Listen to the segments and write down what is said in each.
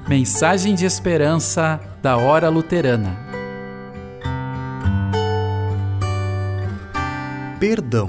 Mensagem de esperança da Hora Luterana. Perdão.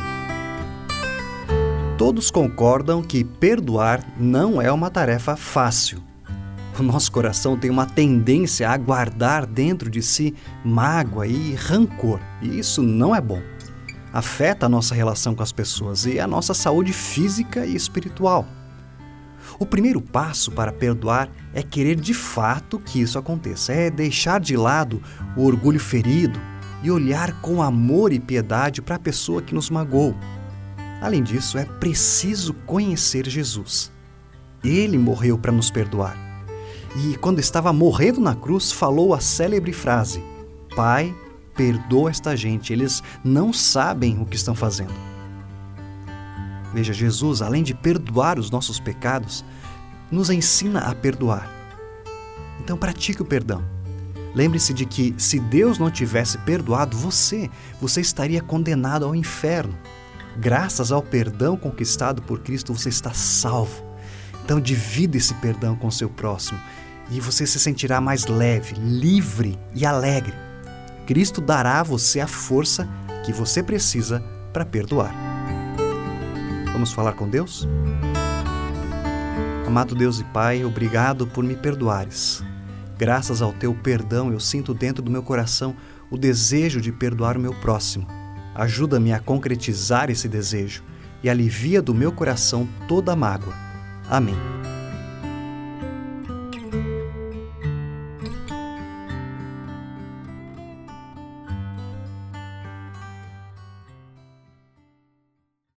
Todos concordam que perdoar não é uma tarefa fácil. O nosso coração tem uma tendência a guardar dentro de si mágoa e rancor, e isso não é bom. Afeta a nossa relação com as pessoas e a nossa saúde física e espiritual. O primeiro passo para perdoar é querer de fato que isso aconteça, é deixar de lado o orgulho ferido e olhar com amor e piedade para a pessoa que nos magoou. Além disso, é preciso conhecer Jesus. Ele morreu para nos perdoar. E quando estava morrendo na cruz, falou a célebre frase: Pai, perdoa esta gente, eles não sabem o que estão fazendo. Veja, Jesus, além de perdoar os nossos pecados, nos ensina a perdoar. Então pratique o perdão. Lembre-se de que se Deus não tivesse perdoado você estaria condenado ao inferno. Graças ao perdão conquistado por Cristo, você está salvo. Então divida esse perdão com o seu próximo e você se sentirá mais leve, livre e alegre. Cristo dará a você a força que você precisa para perdoar. Vamos falar com Deus? Amado Deus e Pai, obrigado por me perdoares. Graças ao teu perdão, eu sinto dentro do meu coração o desejo de perdoar o meu próximo. Ajuda-me a concretizar esse desejo e alivia do meu coração toda a mágoa. Amém.